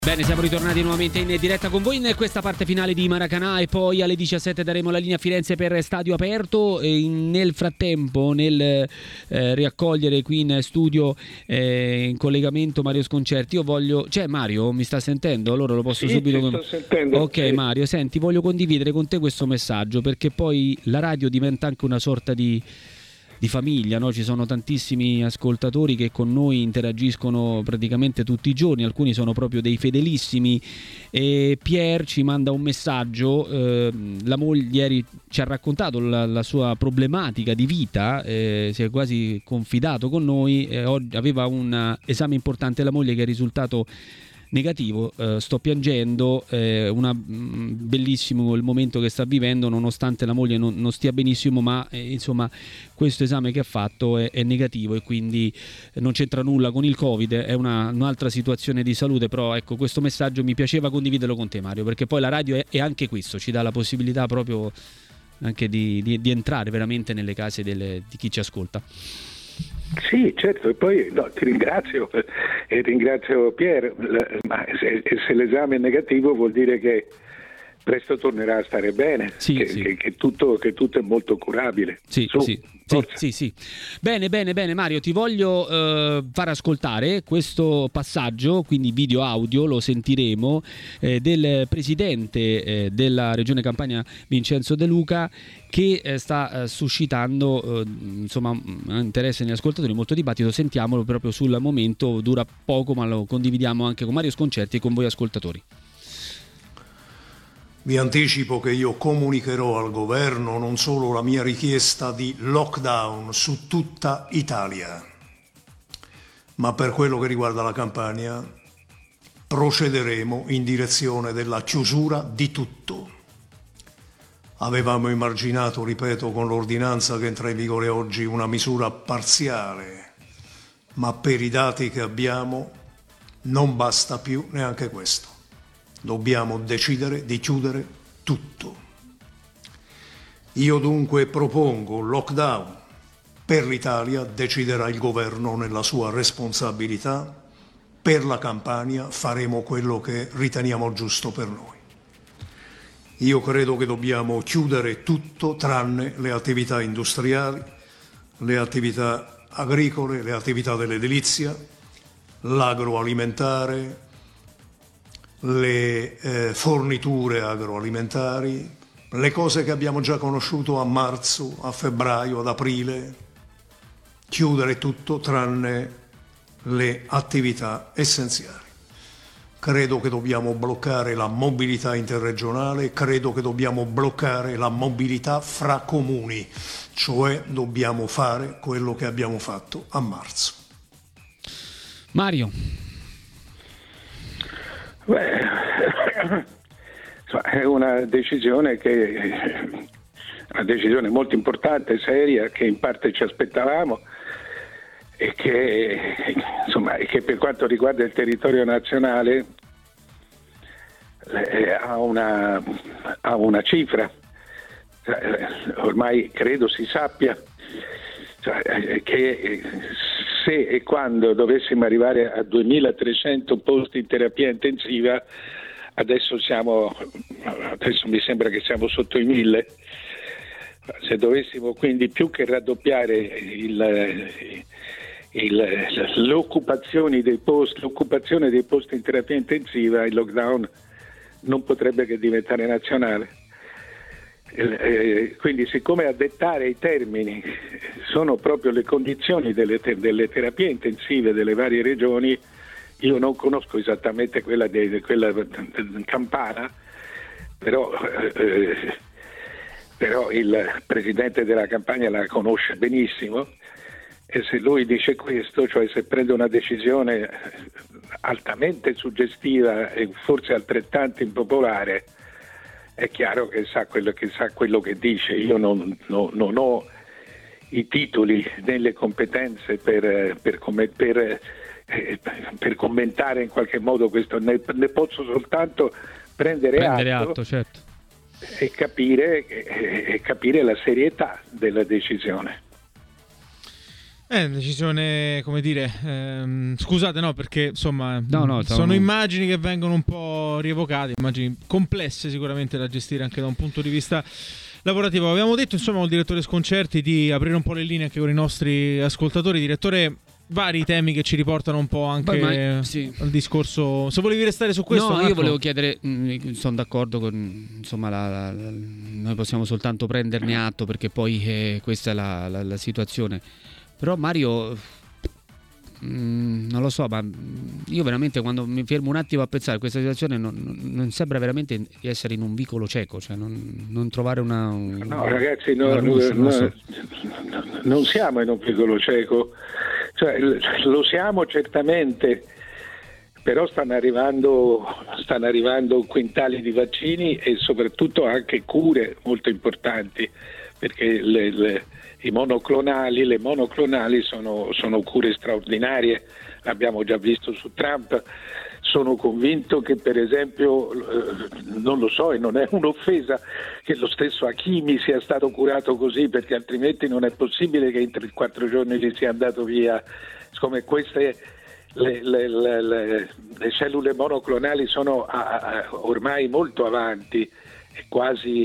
Bene, siamo ritornati nuovamente in diretta con voi in questa parte finale di Maracanã e poi alle 17 daremo la linea a Firenze per stadio aperto. E nel frattempo, nel riaccogliere qui in studio in collegamento Mario Sconcerti, io voglio... C'è Mario? Mi sta sentendo? Allora lo posso subito... Sto sentendo. Ok Mario, senti, voglio condividere con te questo messaggio perché poi la radio diventa anche una sorta di famiglia, no? Ci sono tantissimi ascoltatori che con noi interagiscono praticamente tutti i giorni, alcuni sono proprio dei fedelissimi e Pier ci manda un messaggio, la moglie ieri ci ha raccontato la sua problematica di vita, si è quasi confidato con noi, oggi aveva un esame importante, la moglie che è risultato negativo, sto piangendo, bellissimo il momento che sta vivendo nonostante la moglie non stia benissimo, ma insomma questo esame che ha fatto è negativo e quindi non c'entra nulla con il Covid, è un'altra situazione di salute, però ecco, questo messaggio mi piaceva condividerlo con te Mario, perché poi la radio è anche questo, ci dà la possibilità proprio anche di entrare veramente nelle case di chi ci ascolta. Sì, certo, e poi ti ringrazio e ringrazio Pier, ma se l'esame è negativo vuol dire che presto tornerà a stare bene, sì, che tutto è molto curabile. Sì. Bene Mario, ti voglio far ascoltare questo passaggio, quindi video audio, lo sentiremo, del presidente della Regione Campania Vincenzo De Luca, che sta suscitando insomma interesse negli ascoltatori, molto dibattito. Sentiamolo proprio sul momento, dura poco ma lo condividiamo anche con Mario Sconcerti e con voi ascoltatori. Vi anticipo che io comunicherò al governo non solo la mia richiesta di lockdown su tutta Italia, ma per quello che riguarda la Campania procederemo in direzione della chiusura di tutto. Avevamo immaginato, ripeto, con l'ordinanza che entra in vigore oggi una misura parziale, ma per i dati che abbiamo non basta più neanche questo. Dobbiamo decidere di chiudere tutto. Io dunque propongo un lockdown per l'Italia, deciderà il governo nella sua responsabilità, per la Campania faremo quello che riteniamo giusto per noi. Io credo che dobbiamo chiudere tutto tranne le attività industriali, le attività agricole, le attività dell'edilizia, l'agroalimentare, le forniture agroalimentari, le cose che abbiamo già conosciuto a marzo, a febbraio, ad aprile, chiudere tutto tranne le attività essenziali. Credo che dobbiamo bloccare la mobilità interregionale, credo che dobbiamo bloccare la mobilità fra comuni, cioè dobbiamo fare quello che abbiamo fatto a marzo. Mario. È una decisione molto importante, seria, che in parte ci aspettavamo e che per quanto riguarda il territorio nazionale ha una cifra. Ormai credo si sappia che se e quando dovessimo arrivare a 2300 posti in terapia intensiva, adesso mi sembra che siamo sotto i 1000. Se dovessimo quindi più che raddoppiare l'occupazione dei posti in terapia intensiva, il lockdown non potrebbe che diventare nazionale. Quindi, siccome a dettare i termini sono proprio le condizioni delle terapie intensive delle varie regioni, io non conosco esattamente quella campana, però il presidente della Campania la conosce benissimo, e se lui dice questo, cioè se prende una decisione altamente suggestiva e forse altrettanto impopolare, è chiaro che sa quello che dice. Io non ho i titoli né le competenze per commentare in qualche modo questo, ne posso soltanto prendere atto, certo. e capire la serietà della decisione. È una decisione, come dire, scusate, no, perché insomma no, sono immagini che vengono un po' rievocate, immagini complesse sicuramente da gestire anche da un punto di vista lavorativo. Avevamo detto insomma al direttore Sconcerti di aprire un po' le linee anche con i nostri ascoltatori. Direttore, vari temi che ci riportano un po' anche al discorso. Se volevi restare su questo, no, Marco. Io volevo chiedere, sono d'accordo con, insomma, noi possiamo soltanto prenderne atto perché poi questa è la situazione. Però Mario, non lo so, ma io veramente quando mi fermo un attimo a pensare a questa situazione non sembra veramente di essere in un vicolo cieco, cioè non trovare No, ragazzi, non siamo in un vicolo cieco, cioè, lo siamo certamente, però stanno arrivando quintali di vaccini e soprattutto anche cure molto importanti, perché le monoclonali sono cure straordinarie, l'abbiamo già visto su Trump. Sono convinto che, per esempio, non lo so, e non è un'offesa, che lo stesso Hakimi sia stato curato così, perché altrimenti non è possibile che in 3-4 giorni gli sia andato via. Come queste le cellule monoclonali sono ormai molto avanti, e quasi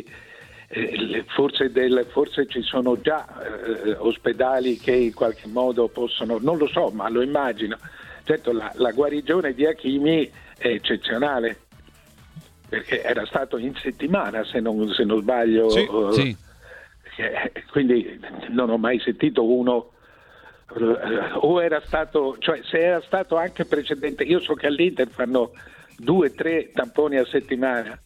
forse ci sono già ospedali che in qualche modo possono, non lo so, ma lo immagino. Certo, la guarigione di Hakimi è eccezionale, perché era stato in settimana, se non sbaglio, sì. Quindi non ho mai sentito uno, o era stato, cioè se era stato anche precedente. Io so che all'Inter fanno 2-3 tamponi a settimana,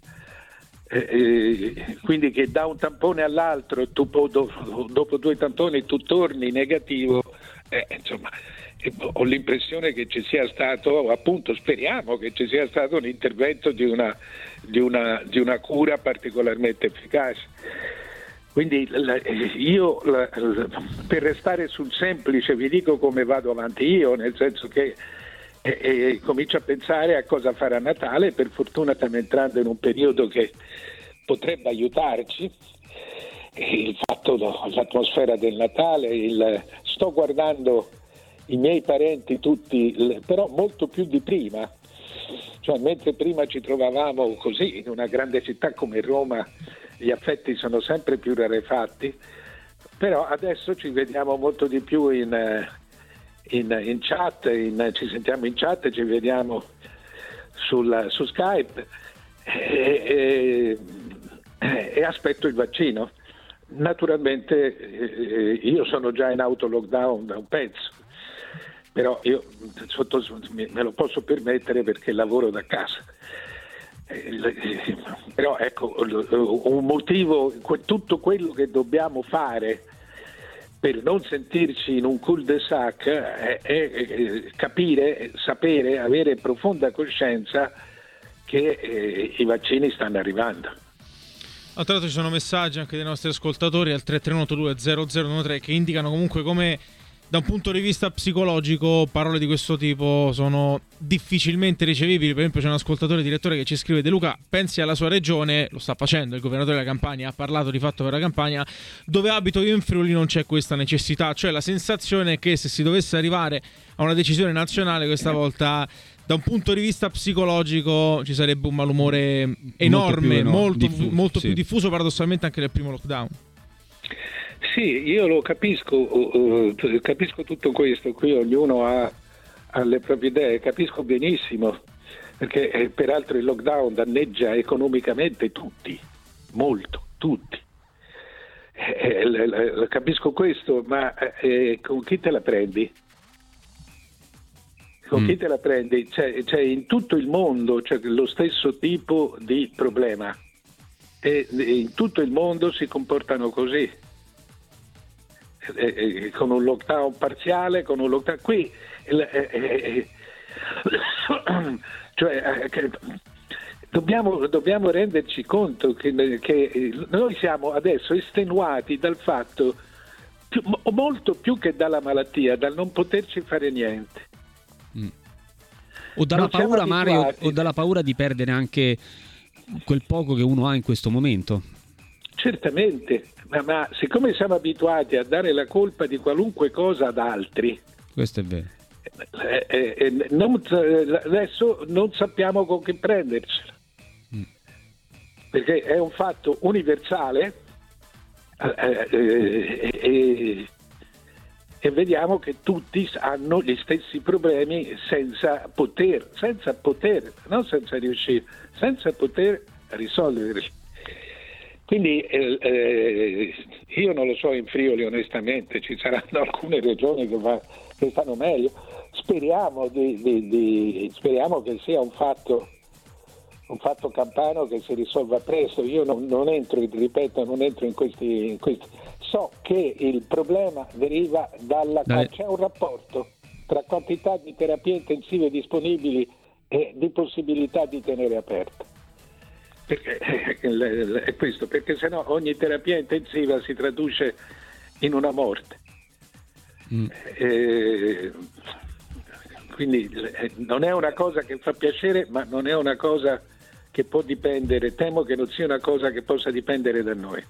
quindi che da un tampone all'altro tu dopo 2 tamponi tu torni negativo, insomma. Ho l'impressione che ci sia stato, appunto, speriamo che ci sia stato un intervento di una cura particolarmente efficace. Quindi io, per restare sul semplice, vi dico come vado avanti io, nel senso che comincio a pensare a cosa fare a Natale. Per fortuna stiamo entrando in un periodo che potrebbe aiutarci, il fatto, l'atmosfera del Natale, sto guardando i miei parenti tutti, però molto più di prima, cioè mentre prima ci trovavamo così in una grande città come Roma, gli affetti sono sempre più rarefatti, però adesso ci vediamo molto di più in chat, ci sentiamo in chat, ci vediamo su Skype e aspetto il vaccino. Naturalmente io sono già in auto lockdown da un pezzo, però io me lo posso permettere perché lavoro da casa. Però ecco, un motivo, tutto quello che dobbiamo fare per non sentirci in un cul-de-sac è capire, sapere, avere profonda coscienza che i vaccini stanno arrivando. Tra l'altro ci sono messaggi anche dei nostri ascoltatori al 331-220013 che indicano comunque come da un punto di vista psicologico parole di questo tipo sono difficilmente ricevibili. Per esempio c'è un ascoltatore, direttore, che ci scrive: De Luca, pensi alla sua regione, lo sta facendo il governatore della Campania, ha parlato di fatto per la Campania, dove abito io in Friuli non c'è questa necessità, cioè la sensazione che se si dovesse arrivare a una decisione nazionale questa volta da un punto di vista psicologico ci sarebbe un malumore enorme, molto più diffuso paradossalmente anche nel primo lockdown. Sì, io lo capisco tutto questo, qui ognuno ha le proprie idee, capisco benissimo, perché peraltro il lockdown danneggia economicamente tutti, molto, tutti. Capisco questo, ma con chi te la prendi? Con chi te la prendi? C'è in tutto il mondo c'è lo stesso tipo di problema e in tutto il mondo si comportano così. Con un lockdown parziale, con un lockdown qui, dobbiamo renderci conto che noi siamo adesso estenuati dal fatto, molto più che dalla malattia, dal non poterci fare niente. O dalla paura, Mario, o dalla paura di perdere anche quel poco che uno ha in questo momento. Certamente, ma siccome siamo abituati a dare la colpa di qualunque cosa ad altri, questo è vero, adesso non sappiamo con che prendercela, perché è un fatto universale, e vediamo che tutti hanno gli stessi problemi senza poter, non senza riuscire, senza poter risolverli. Quindi io non lo so in Friuli, onestamente, ci saranno alcune regioni che stanno meglio. Speriamo che sia un fatto campano che si risolva presto. Io non entro in questi. So che il problema deriva c'è un rapporto tra quantità di terapie intensive disponibili e di possibilità di tenere aperte. Perché è questo, perché sennò ogni terapia intensiva si traduce in una morte. Quindi non è una cosa che fa piacere, ma non è una cosa che può dipendere, temo che non sia una cosa che possa dipendere da noi.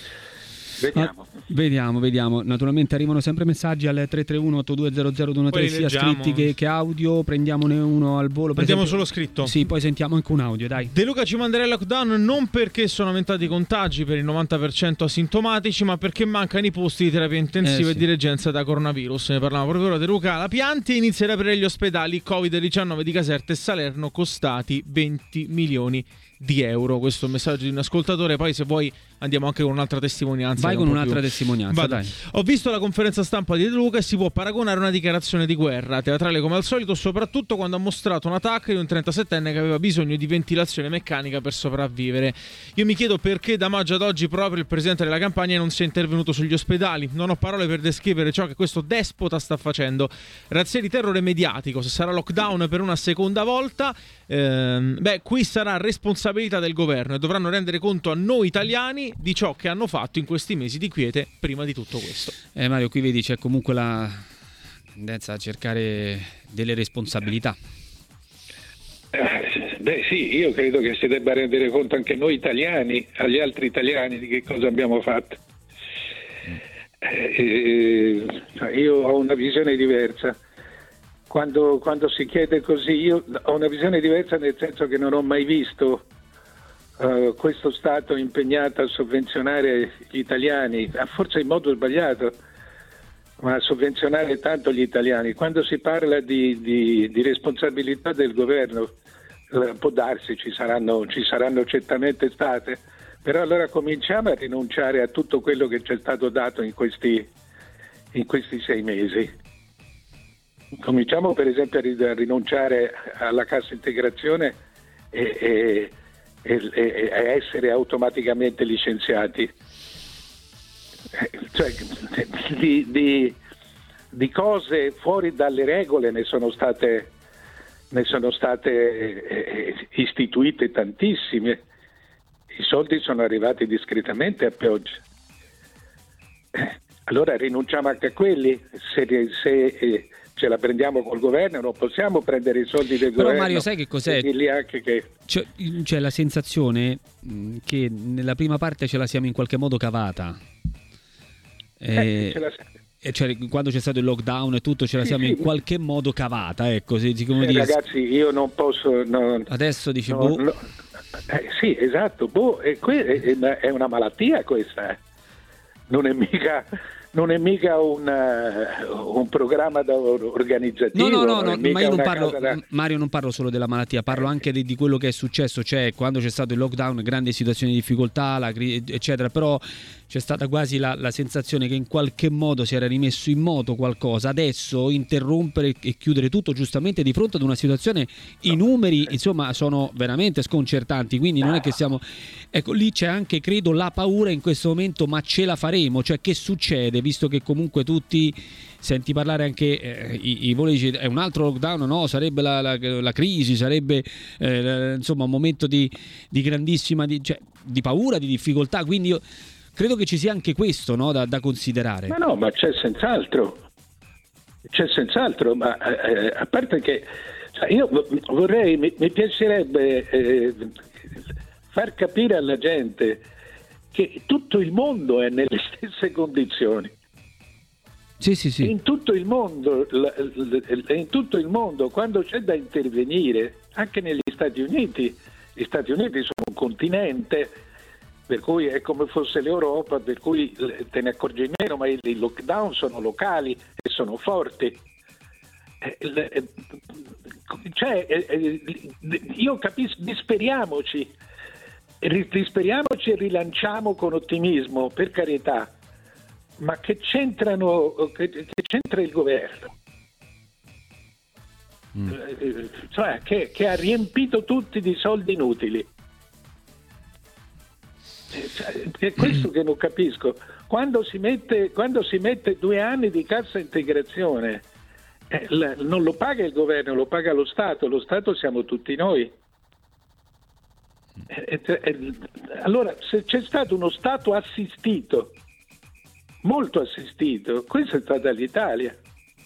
Vediamo. Naturalmente arrivano sempre messaggi al 331-8200-213, sia scritti che audio. Prendiamone uno al volo. Prendiamo solo scritto. Sì, poi sentiamo anche un audio, dai. De Luca ci manderà il lockdown non perché sono aumentati i contagi per il 90% asintomatici, ma perché mancano i posti di terapia intensiva e di reggenza da coronavirus. Ne parlavamo proprio ora. De Luca, la Pianti inizia ad aprire gli ospedali Covid-19 di Caserta e Salerno, costati 20 milioni di euro. Questo è un messaggio di un ascoltatore. Poi se vuoi andiamo anche con un'altra testimonianza. Vai con un'altra testimonianza, dai. Ho visto la conferenza stampa di De Luca e si può paragonare a una dichiarazione di guerra, teatrale come al solito, soprattutto quando ha mostrato un attacco di un 37enne che aveva bisogno di ventilazione meccanica per sopravvivere. Io mi chiedo perché da maggio ad oggi proprio il presidente della Campania non sia intervenuto sugli ospedali. Non ho parole per descrivere ciò che questo despota sta facendo. Razzie di terrore mediatico. Se sarà lockdown per una seconda volta, qui sarà responsabilità del governo e dovranno rendere conto a noi italiani di ciò che hanno fatto in questi mesi di quiete prima di tutto questo. Mario, qui vedi c'è comunque la tendenza a cercare delle responsabilità. Sì, io credo che si debba rendere conto anche noi italiani, agli altri italiani, di che cosa abbiamo fatto. Io ho una visione diversa. Quando si chiede così, io ho una visione diversa, nel senso che non ho mai visto questo Stato impegnato a sovvenzionare gli italiani, forse in modo sbagliato, ma a sovvenzionare tanto gli italiani. Quando si parla di responsabilità del governo, può darsi, ci saranno certamente state, però allora cominciamo a rinunciare a tutto quello che ci è stato dato in questi 6 mesi. Cominciamo per esempio a rinunciare alla cassa integrazione e a essere automaticamente licenziati. Cioè, di cose fuori dalle regole ne sono state istituite tantissime. I soldi sono arrivati discretamente a pioggia. Allora rinunciamo anche a quelli. Se ce la prendiamo col governo, non possiamo prendere i soldi del governo. Però Mario, sai che cos'è? Anche che c'è la sensazione che nella prima parte ce la siamo in qualche modo cavata. Cioè, quando c'è stato il lockdown e tutto ce la siamo in qualche modo cavata, ecco. Ragazzi, io non posso. Adesso dici sì, esatto. È una malattia questa. Non è mica un programma organizzativo. No, ma io non parlo, Mario, non parlo solo della malattia, parlo anche di quello che è successo, cioè quando c'è stato il lockdown, grande situazione di difficoltà, eccetera, però c'è stata quasi la sensazione che in qualche modo si era rimesso in moto qualcosa. Adesso interrompere e chiudere tutto giustamente di fronte ad una situazione, i numeri insomma sono veramente sconcertanti, quindi non è che siamo, ecco, lì c'è anche credo la paura in questo momento, ma ce la faremo, cioè che succede, visto che comunque tutti senti parlare anche i voli, è un altro lockdown, no, sarebbe la crisi, sarebbe insomma un momento di grandissima di paura, di difficoltà, quindi io credo che ci sia anche questo, no, da considerare. Ma c'è senz'altro, ma a parte che io mi piacerebbe far capire alla gente che tutto il mondo è nelle stesse condizioni. Sì. In tutto il mondo, quando c'è da intervenire, anche negli Stati Uniti, gli Stati Uniti sono un continente, per cui è come fosse l'Europa, per cui te ne accorgi meno, ma i lockdown sono locali e sono forti. Io capisco, disperiamoci e rilanciamo con ottimismo, per carità, ma che c'entra il governo? Cioè che ha riempito tutti di soldi inutili. È questo che non capisco. Quando si mette 2 anni di cassa integrazione, non lo paga il governo, lo paga lo Stato siamo tutti noi. Allora, se c'è stato uno Stato assistito, molto assistito, questa è stata l'Italia.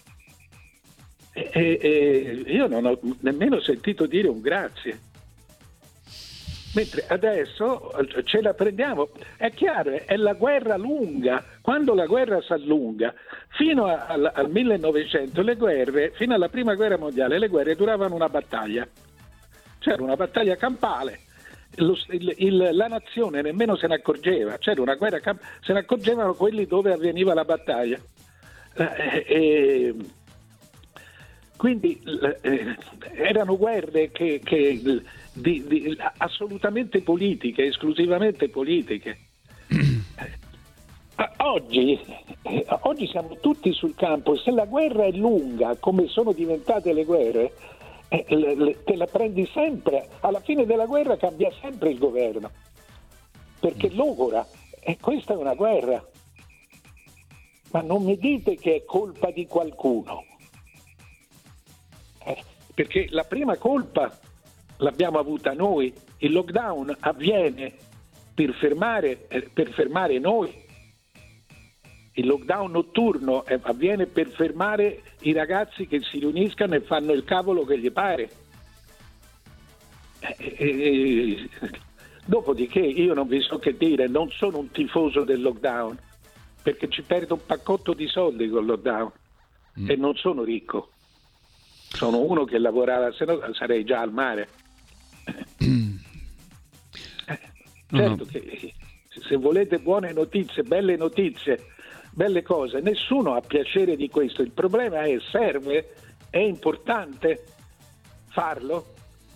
Io non ho nemmeno sentito dire un grazie. Mentre adesso ce la prendiamo, è chiaro, è la guerra lunga. Quando la guerra si allunga, fino al 1900 le guerre, fino alla prima guerra mondiale, le guerre duravano una battaglia. C'era una battaglia campale, la nazione nemmeno se ne accorgeva, c'era una guerra se ne accorgevano quelli dove avveniva la battaglia. Quindi erano guerre che assolutamente politiche, esclusivamente politiche. Oggi siamo tutti sul campo e se la guerra è lunga, come sono diventate le guerre, te la prendi sempre. Alla fine della guerra cambia sempre il governo, perché logora, e questa è una guerra. Ma non mi dite che è colpa di qualcuno, perché la prima colpa l'abbiamo avuta noi. Il lockdown avviene per fermare noi. Il lockdown notturno avviene per fermare i ragazzi che si riuniscano e fanno il cavolo che gli pare. Dopodiché io non vi so che dire, non sono un tifoso del lockdown, perché ci perdo un paccotto di soldi col lockdown e non sono ricco. Sono uno che lavorava, se no sarei già al mare. Certo che se volete buone notizie, belle cose, nessuno ha piacere di questo. Il problema è: serve? È importante farlo?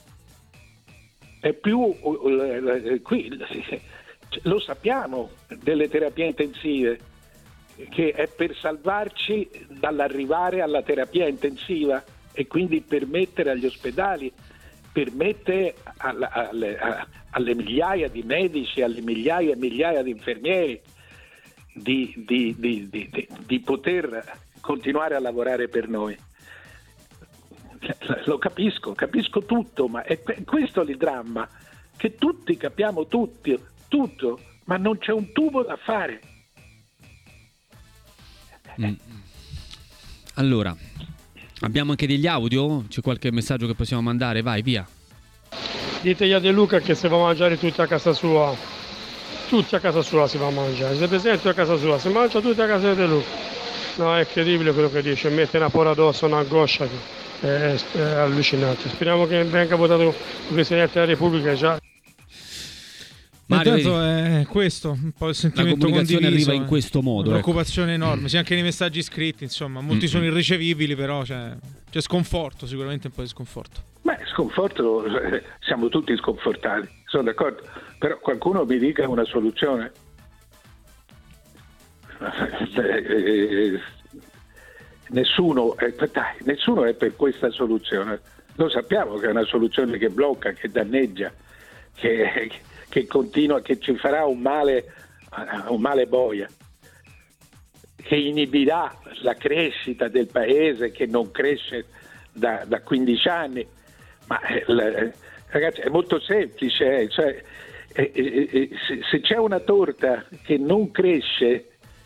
È più qui lo sappiamo delle terapie intensive, che è per salvarci dall'arrivare alla terapia intensiva e quindi permettere agli ospedali, permette alle migliaia di medici, alle migliaia e migliaia di infermieri di poter continuare a lavorare per noi. Lo capisco tutto, ma è questo il dramma, che tutti capiamo tutto, ma non c'è un tubo da fare. Allora, abbiamo anche degli audio? C'è qualche messaggio che possiamo mandare? Vai, via. Ditegli a De Luca che se va a mangiare tutti a casa sua si va a mangiare. Se presente a casa sua, si mangia tutti a casa di De Luca. No, è incredibile quello che dice, mette una paura addosso, una angoscia che è allucinante. Speriamo che venga votato il Presidente della Repubblica già. Mario, intanto è questo un po' il sentimento la comunicazione condiviso, arriva in questo modo, una preoccupazione enorme, sì, anche nei messaggi scritti, insomma, molti sono irricevibili, però c'è sconforto, sicuramente un po' di sconforto. Beh, sconforto, siamo tutti sconfortati, sono d'accordo, però qualcuno mi dica una soluzione. Nessuno è per questa soluzione. Lo sappiamo che è una soluzione che blocca, che danneggia, che continua, che ci farà un male boia, che inibirà la crescita del paese, che non cresce da 15 anni. Ma ragazzi, è molto semplice, cioè, se c'è una torta che non cresce,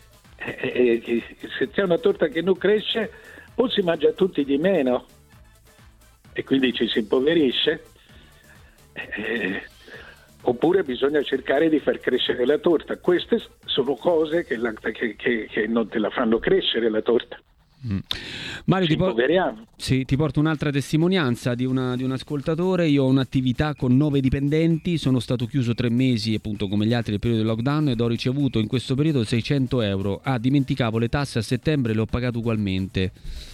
o si mangia tutti di meno e quindi ci si impoverisce, oppure bisogna cercare di far crescere la torta. Queste sono cose che non te la fanno crescere la torta. Mario, ti porto un'altra testimonianza di un ascoltatore. Io ho un'attività con 9 dipendenti, sono stato chiuso 3 mesi appunto come gli altri nel periodo del lockdown ed ho ricevuto in questo periodo 600 euro. Dimenticavo le tasse a settembre, le ho pagate ugualmente.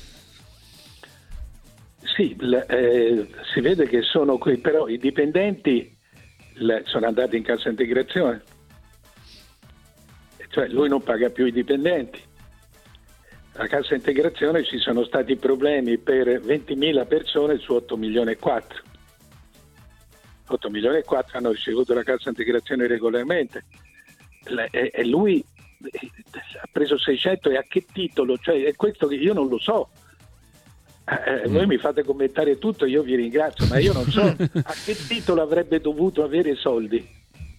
Sì, si vede che sono qui, però i dipendenti sono andati in cassa integrazione, cioè lui non paga più i dipendenti. La cassa integrazione ci sono stati problemi per 20.000 persone su 8 milioni e 4. 8 milioni e 4 hanno ricevuto la cassa integrazione regolarmente e lui ha preso 600 e a che titolo? Cioè, è questo che io non lo so. Voi mi fate commentare tutto, io vi ringrazio, ma io non so a che titolo avrebbe dovuto avere soldi.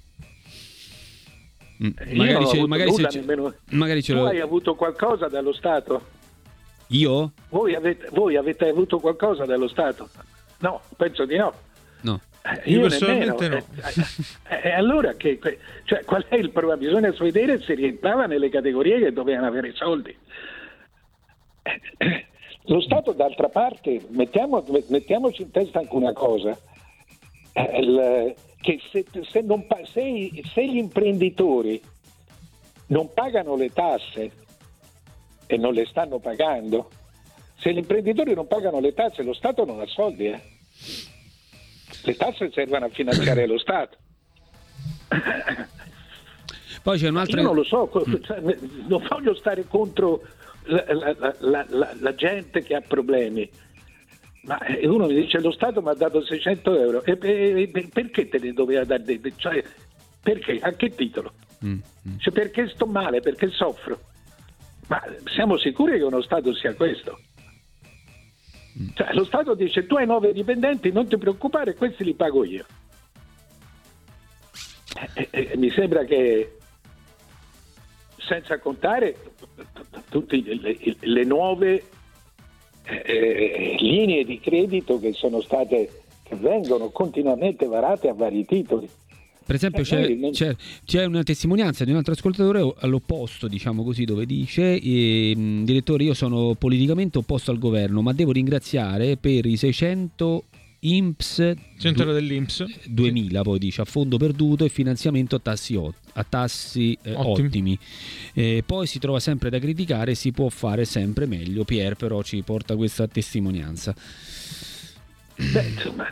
Magari tu hai avuto qualcosa dallo Stato? Io? Voi avete avuto qualcosa dallo Stato? No, penso di no. No. Io personalmente no. Allora cioè, qual è il problema? Bisogna vedere se rientrava nelle categorie che dovevano avere soldi. Lo Stato, d'altra parte, mettiamoci in testa anche una cosa, che se gli imprenditori non pagano le tasse e non le stanno pagando, se gli imprenditori non pagano le tasse, lo Stato non ha soldi. Le tasse servono a finanziare lo Stato. Poi c'è un'altra... Io non lo so, non voglio stare contro la gente che ha problemi, ma uno mi dice lo Stato mi ha dato 600 euro e perché te ne doveva dare? Cioè, perché? A che titolo? Cioè, perché sto male? Perché soffro? Ma siamo sicuri che uno Stato sia questo? Cioè, lo Stato dice tu hai 9 dipendenti, non ti preoccupare, questi li pago io. Mi sembra che, senza contare tutte le nuove linee di credito che vengono continuamente varate a vari titoli. Per esempio c'è una testimonianza di un altro ascoltatore all'opposto, diciamo così, dove dice direttore, io sono politicamente opposto al governo, ma devo ringraziare per i 600 INPS 100 euro dell'INPS 2000, poi dice, a fondo perduto e finanziamento a tassi ottimi. Poi si trova sempre da criticare, si può fare sempre meglio. Pier però ci porta questa testimonianza. Beh, insomma,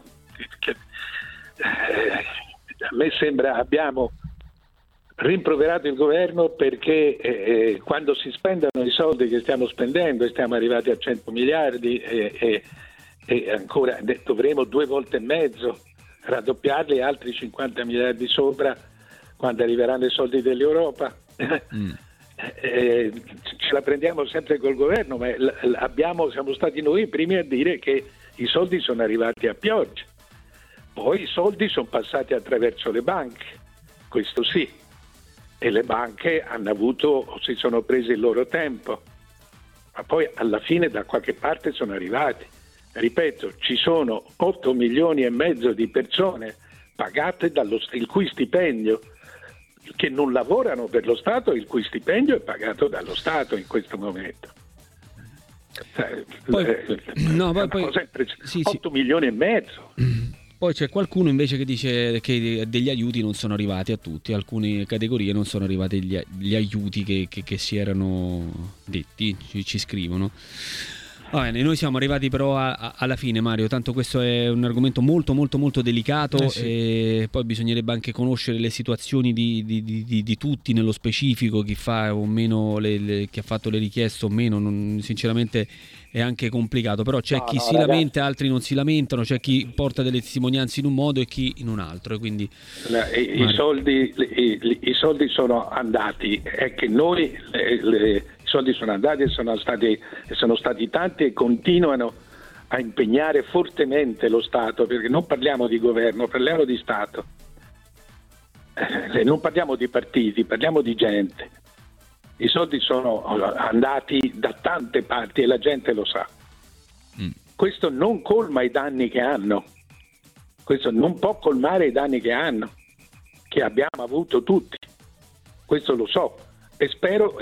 a me sembra abbiamo rimproverato il governo perché quando si spendono i soldi che stiamo spendendo, e stiamo arrivati a 100 miliardi e ancora dovremo 2 volte e mezzo raddoppiarli, altri 50 miliardi sopra quando arriveranno i soldi dell'Europa. Ce la prendiamo sempre col governo, ma siamo stati noi i primi a dire che i soldi sono arrivati a pioggia. Poi i soldi sono passati attraverso le banche, questo sì, e le banche si sono prese il loro tempo, ma poi alla fine da qualche parte sono arrivati. Ripeto, ci sono 8 milioni e mezzo di persone pagate il cui stipendio, che non lavorano per lo Stato, il cui stipendio è pagato dallo Stato in questo momento. Poi 8 milioni e mezzo. Poi c'è qualcuno invece che dice che degli aiuti non sono arrivati a tutti, alcune categorie non sono arrivati gli aiuti che si erano detti, ci scrivono. Va bene, noi siamo arrivati però alla fine, Mario, tanto questo è un argomento molto molto molto delicato, sì. E poi bisognerebbe anche conoscere le situazioni di tutti nello specifico, chi fa o meno chi ha fatto le richieste o meno, sinceramente è anche complicato, però c'è chi si lamenta, altri non si lamentano, c'è chi porta delle testimonianze in un modo e chi in un altro, e quindi i soldi sono andati, è che noi i soldi sono andati e sono stati tanti e continuano a impegnare fortemente lo Stato, perché non parliamo di governo, parliamo di Stato, non parliamo di partiti, parliamo di gente. I soldi sono andati da tante parti e la gente lo sa. Questo non colma i danni che hanno, Questo non può colmare i danni che abbiamo avuto tutti. Questo lo so e spero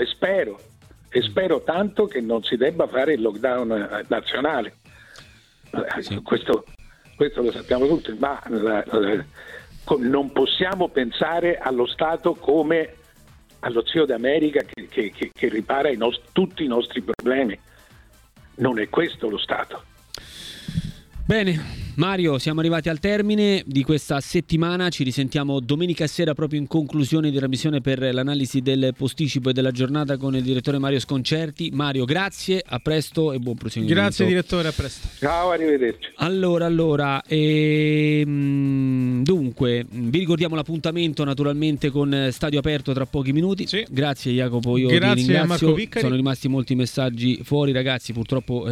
tanto che non si debba fare il lockdown nazionale. Sì. Questo lo sappiamo tutti, ma non possiamo pensare allo Stato come allo zio d'America che ripara tutti i nostri problemi. Non è questo lo Stato. Bene, Mario, siamo arrivati al termine di questa settimana, ci risentiamo domenica sera proprio in conclusione di trasmissione per l'analisi del posticipo e della giornata con il direttore Mario Sconcerti. Mario, grazie, a presto e buon proseguimento. Grazie direttore, a presto. Ciao, arrivederci. Allora, dunque, vi ricordiamo l'appuntamento naturalmente con Stadio Aperto tra pochi minuti. Sì. Grazie Jacopo, io grazie ti ringrazio. A Marco Piccari. Sono rimasti molti messaggi fuori, ragazzi, purtroppo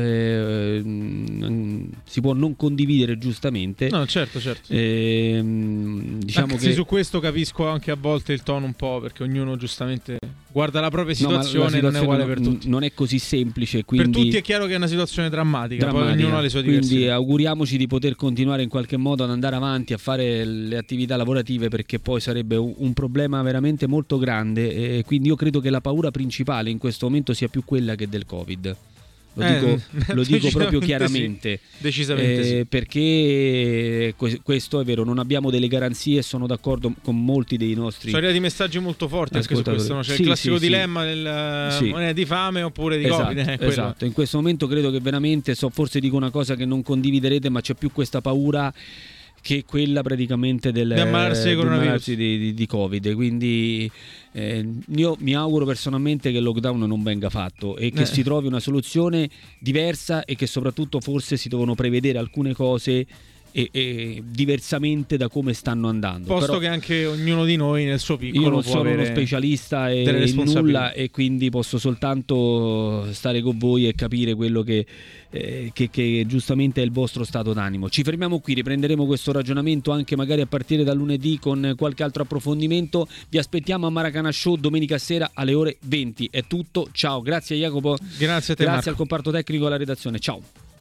si può non condividere giustamente. No, certo. Diciamo che su questo capisco anche a volte il tono un po', perché ognuno giustamente guarda la propria situazione, non è uguale per tutti. Non è così semplice, quindi per tutti è chiaro che è una situazione drammatica. Poi ognuno ha le sue diverse. Quindi auguriamoci di poter continuare in qualche modo ad andare avanti a fare le attività lavorative, perché poi sarebbe un problema veramente molto grande, e quindi io credo che la paura principale in questo momento sia più quella che del Covid. Lo dico proprio chiaramente, sì, decisamente sì. Perché questo è vero, non abbiamo delle garanzie, sono d'accordo con molti dei nostri. Sono arrivati messaggi molto forti anche su questo, no? C'è il classico dilemma del moneta di fame oppure di Covid. Esatto, in questo momento credo che veramente, forse dico una cosa che non condividerete, ma c'è più questa paura che quella praticamente di ammalarsi di Covid. Quindi io mi auguro personalmente che il lockdown non venga fatto e che si trovi una soluzione diversa, e che soprattutto forse si devono prevedere alcune cose e diversamente da come stanno andando. Posto però, che anche ognuno di noi nel suo piccolo io non può sono uno specialista in nulla, e quindi posso soltanto stare con voi e capire quello che giustamente è il vostro stato d'animo. Ci fermiamo qui, riprenderemo questo ragionamento anche magari a partire da lunedì con qualche altro approfondimento. Vi aspettiamo a Maracana Show domenica sera alle ore 20. È tutto, ciao, grazie Jacopo, grazie a te, grazie Marco. al comparto tecnico e alla redazione, ciao.